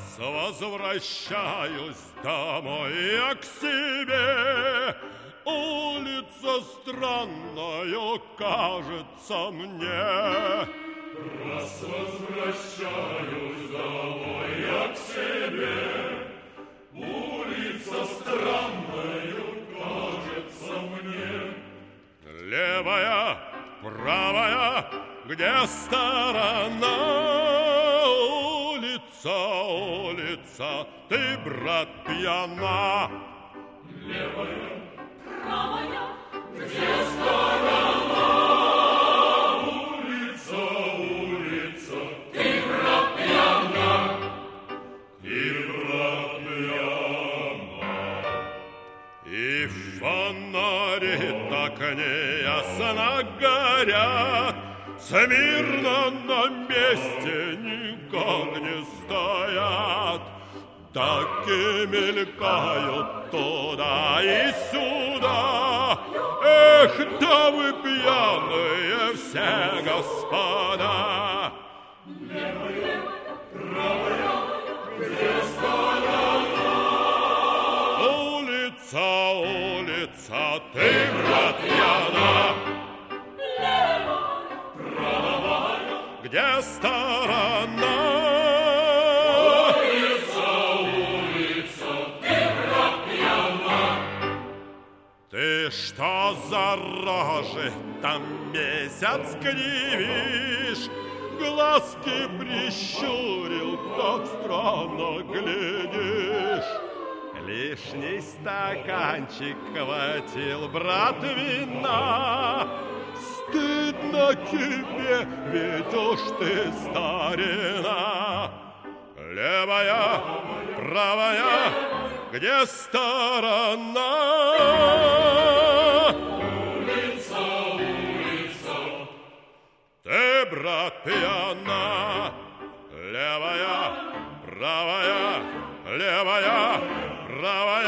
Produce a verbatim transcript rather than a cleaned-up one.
Возвращаюсь домой я к себе. Улица странная кажется мне. Раз возвращаюсь домой я к себе, улица странная кажется мне. Левая, правая, где сторона? Улица, улица, ты, брат, пьяна. Левая, правая, где сторона? Улица, улица, ты, брат, пьяна. Ты, брат, пьяна. И фонари так неясно горят, смирно на месте никак не стоят. Так и мелькают туда и сюда. Эх, да вы пьяные все, господа. Левая, правая, где сторона? Улица, улица, ты, брат, пьяна. левая, Правая, Где сторона? улица, улица, ты, брат, пьяна. Ты что за рожи там месяц кривишь? Глазки прищурил, как странно глядишь. Лишний стаканчик хватил, брат, вина. Стыдно тебе, ведь уж ты старина. Левая, правая, где сторона? Улица, улица, Ты, брат, пьяна. Левая, правая, левая, правая.